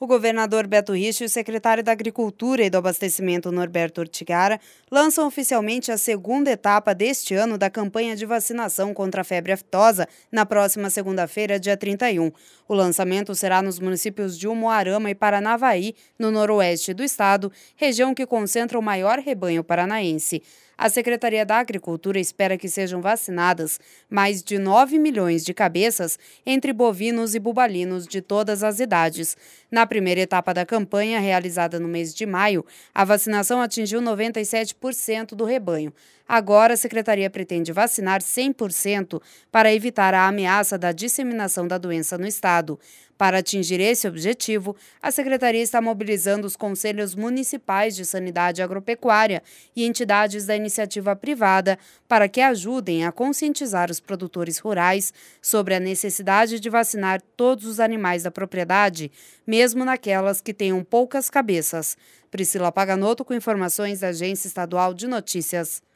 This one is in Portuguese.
O governador Beto Richa e o secretário da Agricultura e do Abastecimento, Norberto Urtigara, lançam oficialmente a segunda etapa deste ano da campanha de vacinação contra a febre aftosa na próxima segunda-feira, dia 31. O lançamento será nos municípios de Umuarama e Paranavaí, no noroeste do estado, região que concentra o maior rebanho paranaense. A Secretaria da Agricultura espera que sejam vacinadas mais de 9 milhões de cabeças entre bovinos e bubalinos de todas as idades. Na primeira etapa da campanha, realizada no mês de maio, a vacinação atingiu 97% do rebanho. Agora, a Secretaria pretende vacinar 100% para evitar a ameaça da disseminação da doença no estado. Para atingir esse objetivo, a Secretaria está mobilizando os Conselhos Municipais de Sanidade Agropecuária e entidades da iniciativa privada para que ajudem a conscientizar os produtores rurais sobre a necessidade de vacinar todos os animais da propriedade, mesmo naquelas que tenham poucas cabeças. Priscila Paganotto com informações da Agência Estadual de Notícias.